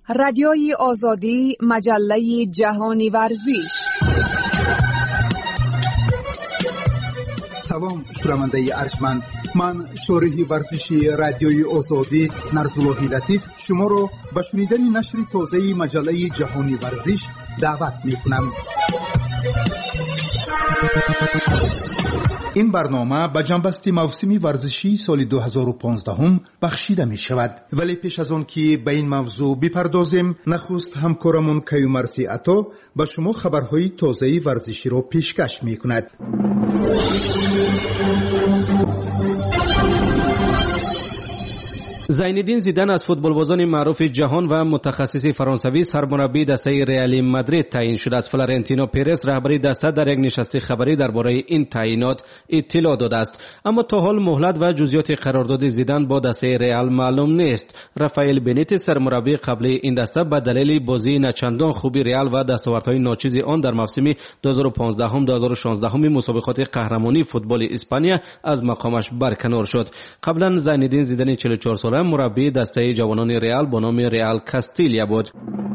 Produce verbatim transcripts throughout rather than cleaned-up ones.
رادیوی آزادی، مجله جهانی ورزش. سلام شنونده ارجمند، من شارح ورزشی رادیوی آزادی نرزاللهی لطیف شما را به شنیدن نشر تازه مجله جهانی ورزش دعوت می‌کنم. این برنامه به جنبسته موسمی ورزشی سال دو هزار و پانزده بخشیده می شود. ولی پیش از آن که به این موضوع بپردازیم، نخست همکارمون کیومرثی عطا به شما خبرهای تازه ورزشی را پیشکش می کند. زینالدین زیدان از فوتبالبازان معروف جهان و متخصص فرانسوی سرمربی دسته رئال مادرید تعیین شده است. فلورنتینو پرز رهبری دسته در یک نشست خبری درباره این تعیینات اطلاع داده است، اما تا حال مهلت و جزئیات قرارداد زیدان با دسته رئال معلوم نیست. رافائل بنیتز سرمربی قبلی این دسته به دلیل بازی نچندان خوبی رئال و دستاوردهای ناچیز آن در موسم دو هزار و پانزده دو هزار و شانزده مسابقات قهرمانی فوتبال اسپانیا از مقامش برکنار شد. قبلا زینالدین زیدان چهل و چهار ساله مربی دسته جوانان رئال با نام رئال کاستیلیا بود.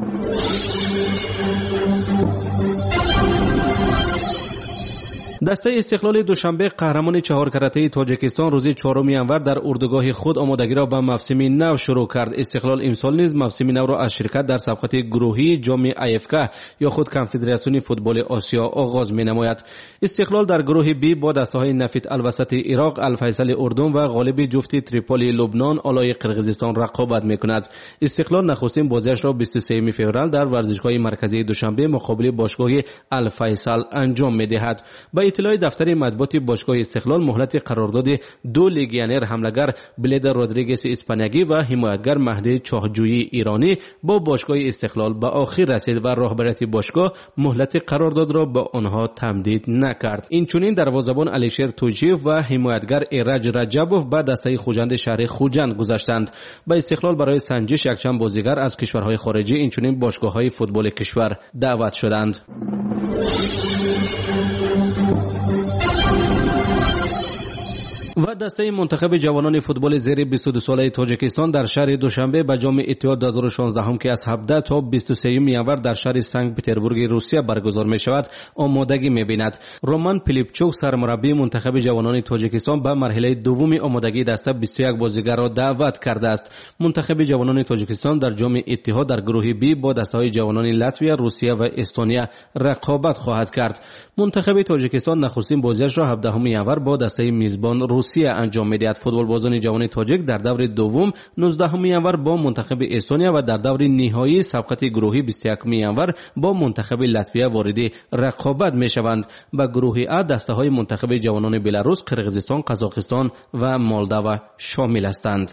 دسته استقلال دوشنبه قهرمان چهار کرته تاجیکستان روز چهارم ژانویه در اردوگاه خود آمادگی را به موسم نو شروع کرد. استقلال امسال نیز موسم نو را از شرکت در سباقات گروهی جام آی‌اف یا خود کنفدراسیون فوتبال آسیا آغاز می‌نماید. استقلال در گروه بی با دسته‌های نفت الوسط عراق، الفیصل اردن و غالب جفت تریپولی لبنان آلای قرقیزستان رقابت می‌کند. استقلال نخستین بازیش را بیست و سوم فوریه در ورزشگاه مرکزی دوشنبه مقابل باشگاه الفیصل انجام می‌دهد. اطلاع دفتر مطبوعات باشگاه استقلال مهلت قرارداد دو لیگیونر حمله‌گر بلید رودریگز اسپانیایی و حمایتگر مهدی چاهجویی ایرانی با باشگاه استقلال به آخر رسید و رهبریت باشگاه مهلت قرارداد را به آنها تمدید نکرد. این چنین دروازه‌بان علیشیر توجیف و حمایتگر ایرج رجبوف به دسته خوجند شهر خوجند گذاشتند. به استقلال برای سنجش یکچند بازیگر از کشورهای خارجی این چنین باشگاه‌های فوتبال کشور دعوت شدند. و دسته منتخب جوانان فوتبال زیر بیست و دو ساله تاجیکستان در شهر دوشنبه به جام اتحاد دو هزار و شانزده که از هفده تا بیست و سوم ژانویه در شهر سنت پترزبورگ روسیه برگزار می شود آمادگی می بیند. رومان پیلیپچوک سرمربی منتخب جوانان تاجیکستان به مرحله دوم آمادگی دسته بیست و یک بازیگر را دعوت کرده است. منتخب جوانان تاجیکستان در جام اتحاد در گروه بی با دسته‌های جوانان لاتویا، روسیه و استونیا رقابت خواهد کرد. منتخب تاجیکستان نخستین بازیش را هفدهم ژانویه با دسته میزبان روسیه انجام می‌دهد. فوتبالبازان جوان تاجیک در دور دوم نوزدهم ژانویه با منتخب استونیا و در دور نهایی سباقات گروهی بیست و یکم ژانویه با منتخب لاتویا وارد رقابت می‌شوند. به گروه ا دسته‌های منتخب جوانان بلاروس، قرقیزستان، قزاقستان و مولداوا شامل هستند.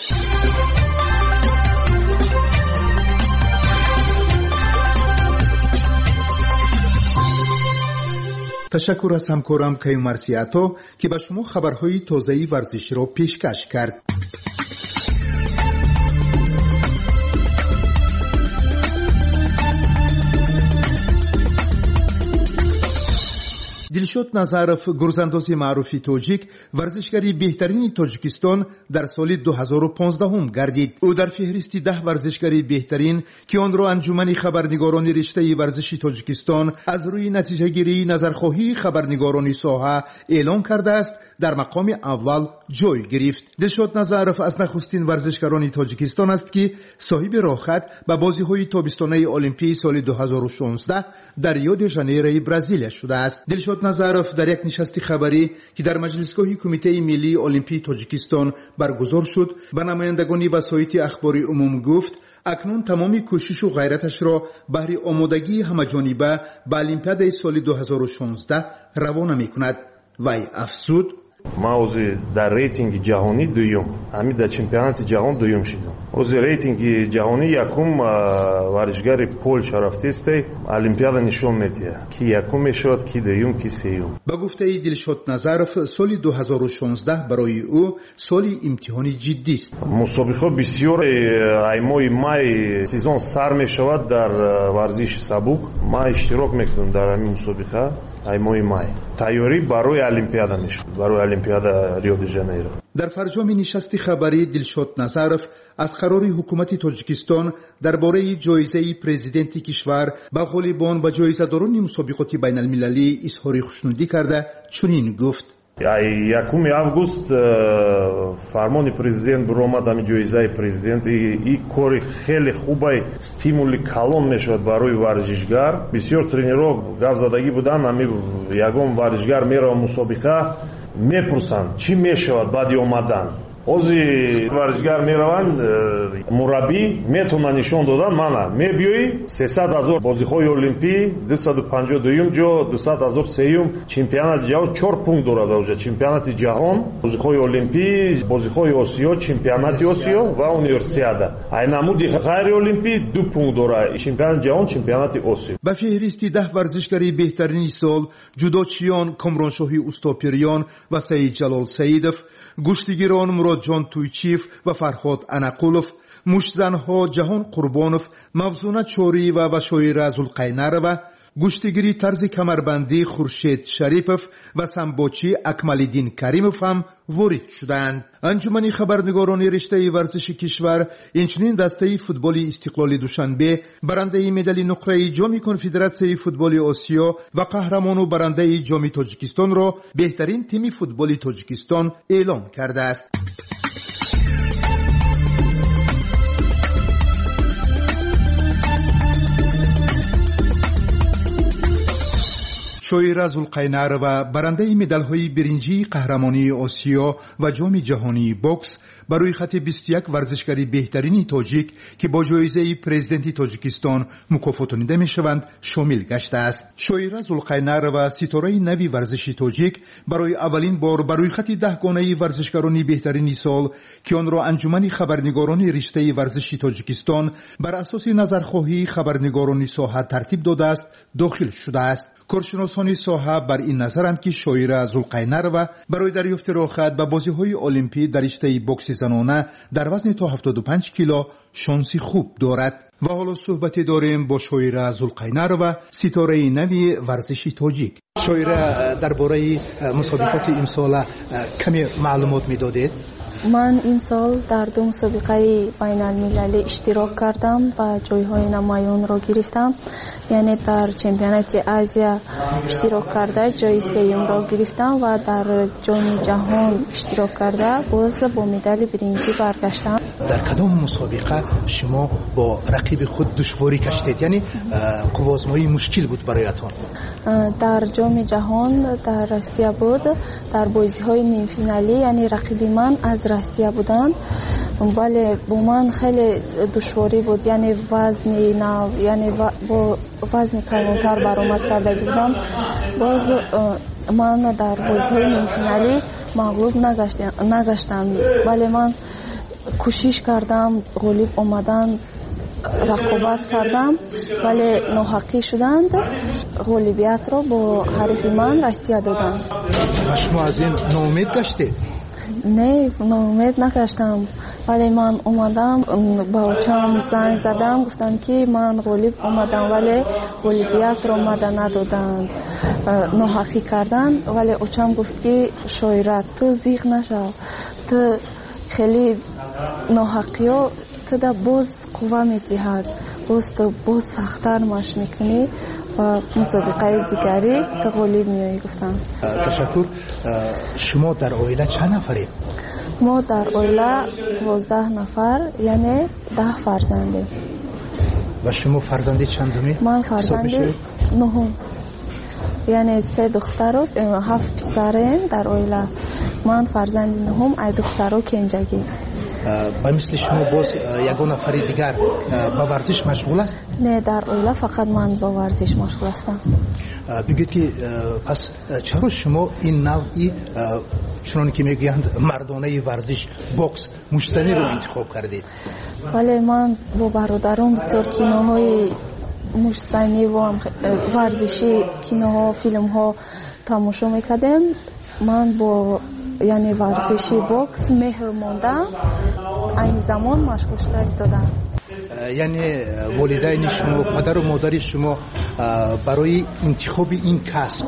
تشکر از همکارم کیومرثی عطا که به شما خبرهای تازه ورزشی را پیشکش کرد. دلشاد نظرف گرزانداز معروف تاجیک ورزشگری بهترین تاجیکستان در سال دو هزار و پانزده گردید. او در فهرست ده ورزشگری بهترین که آن را انجمن خبرنگاران رشته ورزشی تاجیکستان از روی نتیجه گیری نظرخواهی خبرنگاران ساحه اعلان کرده است در مقام اول جای گرفت. دلشاد نظرف از نخستین ورزشکاران تاجیکستان است که صاحب راهخط به بازی‌های تابستانه المپیک سال دو هزار و شانزده در ریو د ژانیرو برزیل شده است. دلشاد نظرف در یک نشست خبری که در مجلسگاه کمیته ملی المپیک تاجیکستان برگزار شد به نمایندگان وسایط اخباری عموم گفت اکنون تمامی کوشش و غیرتش را بهر آمادگی همه‌جانبه به المپیاد سال دو هزار و شانزده روانه می‌کند. وی افزود ما اوزی در ریتینگ جهانی دویم، همین در چمپیونات جهان دویم شدم. اوزی ریتینگ جهانی یکم ورزشگر پولش رفته المپیاد نشون میده کی یکم شد کی دویم کی سوم. با گفته دلشاد نظرف سال دو هزار و شانزده برای او سالی امتحانی جدی است. مسابقه بسیار ایمای مای سیزن سر می شود در ورزش سبک. ما اشتراک میکنم در این مسابقه ایمای مای. تیاری برای المپیاد میشه، برای المپیاد ریو د ژانیرو. در فرجام نشست خبری دلشاد نظرов از قرار حکومت تاجیکستان درباره جایزه پرزیدنت کشور به غالبان و جایزه‌داران مسابقات بین المللی اظهار خوشنودی کرده چنین گفت: یکم август فرمان президент برآمد ами ҷоизаи президент и кори хеле хубай стимули калон мешавад барои варзишгар. бисёр тренерҳо гапзадагӣ буданд, ами ягон варзишгар мерава мусобиқа мепурсанд чӣ мешавад баъди омадан. ҳози варзишгар мераванд, мураббӣ метавонад нишон додан мана мебиёӣ сесад ҳазор бозиҳои олимпӣ дусаду панҷоҳ дуюм ҷо дусад ҳазор сеюм чемпионати ҷаҳон чор пункт дорад. уже чемпионати ҷаҳон, бозиҳои олимпӣ, бозиҳои осиё, чемпионати осиё ва универсиада. айнамуди ғайри олимпӣ ду пункт дорад. чемпионати ҷаҳон, чемпионати осиё. ба феҳристи даҳ варзишгари беҳтарини сол ҷудочиён комроншоҳи устопирён ва саид ҷалол саидов, гӯштигирон муродҷон тӯйчиев ва фарҳод анақулов, мушзанҳо ҷаҳон қурбонов, мавзуна чорӣ ва башоира зулқайнарова, гӯштигири тарзи камарбандӣ хуршед шарипов ва самбочи акмалиддин каримов ҳам ворид шуданд. анҷумани хабарнигорони риштаи варзиши кишвар инчунин дастаи футболи истиқлоли душанбе барандаи медали нуқраи ҷоми конфедератсияи футболи осиё ва қаҳрамону барандаи ҷоми тоҷикистонро беҳтарин тими футболи тоҷикистон эълон кардааст. شویرا زولقینارова برنده مدال‌های برنجی قهرمانی آسیا و جام جهانی بوکس برای خط بیست و یک ورزشکاری بهترین تاجیک که با جایزه پرزیدنت تاجیکستان مکافاتانیده میشوند شامل گشته است. شویرا زولقینارова ستاره نوی ورزشی تاجیک برای اولین بار برای خط دهگانه ورزشکاران بهترین سال که آن را انجمن خبرنگاران رشته ورزشی تاجیکستان بر اساس نظرخواهی خبرنگاران ساحه ترتیب داده است داخل شده است. کارشناسان ساحه بر این نظرند که شویرا زولقینارова برای دریافت راحت به بازی‌های المپی در رشته بوکس زنانه در وزن تا هفتاد و پنج کیلو شانسی خوب دارد. و حالا صحبت داریم با شویرا زولقینارова ستاره نوی ورزشی تاجیک. شویرا درباره مسابقات امسال کمی معلومات میدادید؟ من امسال در دو مسابقه بین المللی اشتراک کردم و جایهای نمایان را گرفتم. یعنی در چمپیونات آسیا اشتراک کرده جای سوم را گرفتم و در جام جهان اشتراک کرده باز با مدال برنجی برگشتم. در کدام مسابقه شما با رقیب خود دشواری کشیدید؟ یعنی قوازمایی مشکل بود برایتان؟ در جام جهان در روسیه بود، در بازی‌های نیم فینالی، یعنی رقیب من از روسیه بودند ولی با من خیلی دشواری بود. یعنی وزن نه، یعنی با وزن کمتر برآمد کرده بودم. باز من در بازی‌های نیم فینالی مغلوب نگشتم نگشتم ولی من کوشش کردم غالب آمدن رقابت کردم ولی ناحقی شدند. غالبیت را با حریف من روسیه دادند. شما از این ناامید گشتید؟ نه، ناامید نگشتم ولی من اومدم با چند زنگ زدم گفتم که من غالب اومدم ولی غالبیت را اومده ندادند، ناحقی کردن. ولی اوچم گفت که شویرا تو زیغ نشو، تو خیلی ناحقی ها تو دا باز قوه میتیهد، باز تو باز سختر مش میکنی و مسابقه دیگری تو غالب میایی. گفتم تشکر. شما در عائله چند نفرید؟ ما در عائله دوازده نفر، یعنی ده فرزنده. و شما فرزندی چندمی؟ من فرزندی نهم، یعنی سه دختر و هفت پسرین در عائله. من فرزندی نهم، ای دخترها کنجگی. با مثل شما باز یگان نفر دیگر با ورزش مشغول است؟ نه، در عائله فقط من با ورزش مشغول هستم. بگید که پس چرا شما این نوعی چنانه که میگویند مردانه ورزش بوکس مشتزنی رو انتخاب کردید؟ ولی من با برادرم بسیار کینوهای مشتزنی و ورزشی، کینوها، فیلمها تماشا میکردم. من با یعنی ورزشی بوکس مهر موندم، این زمان مشغول شده ایستادم. یعنی والدین شما، پدر و مادر شما برای انتخاب این کسب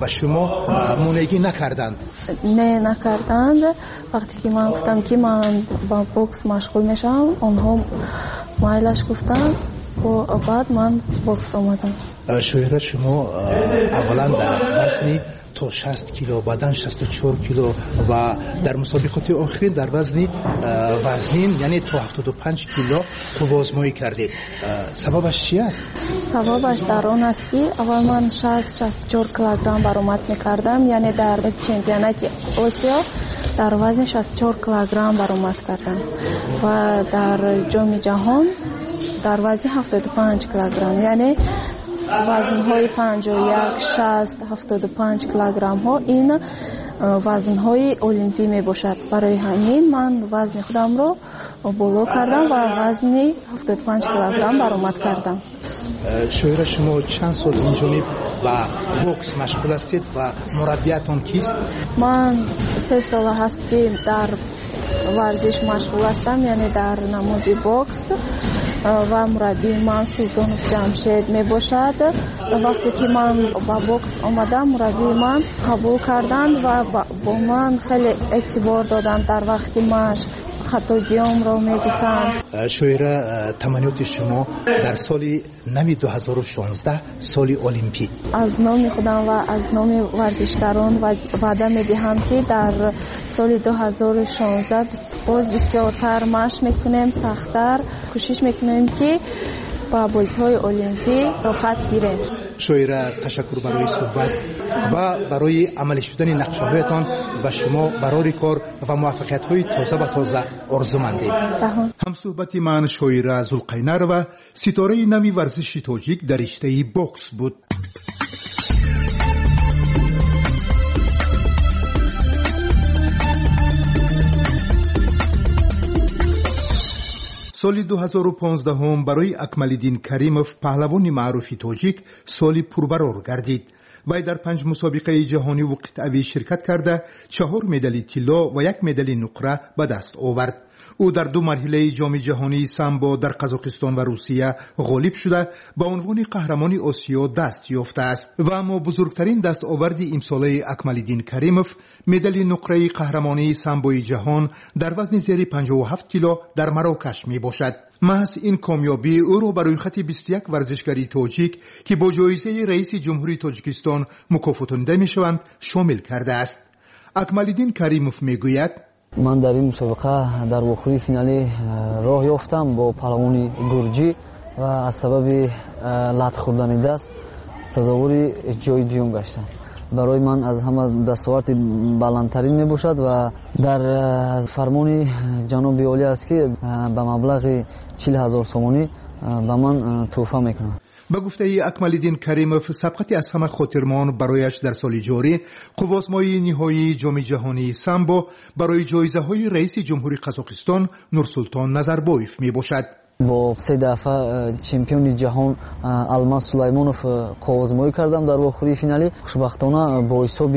و شما مونگی نکردند؟ نه نکردند. وقتی که من گفتم که من با بوکس مشغول میشم اونها مایلش گفتن و بعد من بوکس آمدم. شوهر شما اولا در وزن تا شصت کیلو بعدن شصت و چهار کیلو و در مسابقات آخرین در وزن وزنین یعنی تا هفتاد و پنج کیلو قوازمایی کردید. سببش چی است؟ سببش در آن است که اول من شصت شصت و چهار کیلوگرم برآمد میکردم، یعنی در چمپیونات آسیا در وزن شصت و چهار کیلوگرم برآمد کردم و در جام جهان در وزن هفتاد و پنج کیلوگرم، یعنی وزن‌های پنجاه و یک، شصت، هفتاد و پنج کیلوگرم ها این وزن‌های المپی می باشد. برای همین من وزن خودم رو بالا کردم و وزن هفتاد و پنج کیلوگرم برآمد کردم. شوهر شما چند سال این جانب و بوکس مشغول هستید و مربیتون کیست؟ من سه سال هست که در ورزش مشغول هستم، یعنی در نماد بوکس و مربی من سلطان جمشید می باشد. وقتی که من با بوکس آمدم مربی من قبول کردند و با من خیلی اعتبار دادند. در وقت مشق خطاگیام را می دیدند. شوهر تمنیات شما در سال نو دو هزار و شانزده سال المپی از نام خودم و از نام ورزشکاران و وعده می دهم که در سال دو هزار و شانزده باز بسیارتر مشق میکنیم، سختتر کوشش میکنیم که با بازی‌های المپی رخصت گیریم. شوهر تشکر برای صحبت و برای عملی شدن نقشه‌هایتان و شما برای کار و موفقیت‌های تازه و تازه آرزومندیم. هم صحبت من شوهر ذوالقینر و ستاره نوی ورزش تاجیک در رشته بوکس بود. سال دو هزار و پانزده هم برای اکمالدین کریموف پهلوان معروف تاجیک سال پربرار گردید. وی در پنج مسابقه جهانی و قطعی شرکت کرده چهار مدال طلا و یک مدال نقره به دست آورد. او در دو مرحله جام جهانی سامبو در قزاقستان و روسیه غالب شده با عنوان قهرمان آسیا دست یافته است و اما بزرگترین دستاورد امساله اکمالدین کریموف مدال نقره قهرمانی سامبوی جهان در وزن زیر پنجاه و هفت کیلو در مراکش می باشد. محض این کامیابی او را برای خط بیست و یک ورزشکاری تاجیک که با جایزه رئیس جمهوری تاجیکستان مکافاتانیده می شوند شامل کرده است. اکمالدین کریموف می گوید من در این مسابقه در آخری فینالی راه یافتم با پهلوان گرجی و از سبب لط خوردن دست سزاوار جای دوم گشتم. برای من از همه دستاورد بلندترین می باشد و در فرمان جناب عالی است که به مبلغ چهل هزار سومانی به من تحفه میکنند. به گفته اکمالدین کریموف سبقت از همه خاطرمان برایش در سال جاری قوازمایی نهایی جام جهانی سامبو برای جایزه های رئیس جمهوری قزاقستان نورسلطان نظربایف می باشد. با سه دفعه چمپیون جهان الماس سلیمانوف قوازمایی کردم در آخری فینالی. خوشبختانه با حساب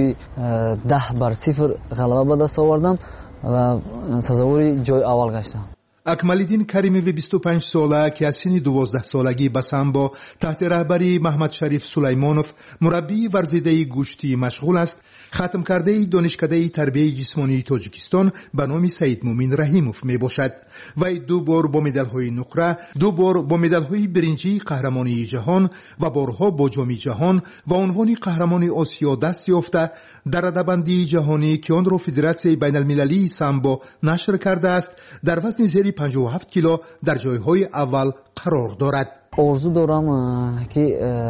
ده بر صفر غلبه به دست آوردم و سزاوار جای اول گشتم. اکمالدین کریموف بیست و پنج ساله که از سن دوازده سالگی به سامبو تحت رهبری محمد شریف سلیمانوف مربی ورزیده گوشتی مشغول است، ختم کرده دانشکده تربیت جسمانی تاجیکستان به نام سید مومن رحیموف می باشد. وی دو بار با مدال های نقره، دو بار با مدال های برنجی قهرمانی جهان و بارها با جام جهان و عنوان قهرمان آسیا دست یافته. در رده‌بندی جهانی که آن را فدراسیون بین المللی سامبو نشر کرده است در وزن زیر پنجاه و هفت کیلو در جایهای اول قرار دارد. آرزو دارم که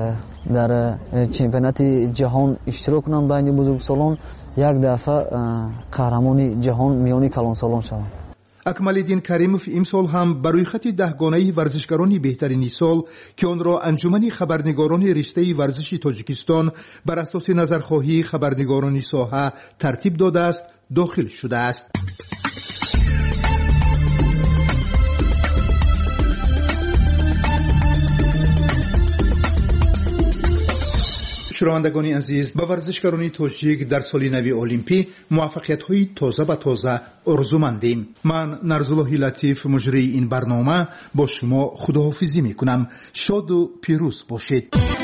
در چمپیونات جهان اشتراک کنم بین بزرگسالان، یک دفعه قهرمان جهان میان کلانسالان شوم. اکمالدین کریموف امسال هم برای خط دهگانه ورزشکاران بهترین سال که آن را انجمن خبرنگاران رشته ورزش تاجیکستان بر اساس نظرخواهی خبرنگاران ساحه ترتیب داده است داخل شده است. شنوندگان عزیز، به ورزشکاران تاجیک در سال نو المپی موفقیت‌های تازه و تازه آرزومندیم. من نرزالله لطیف مجری این برنامه با شما خداحافظی می‌کنم. شاد و پیروز باشید.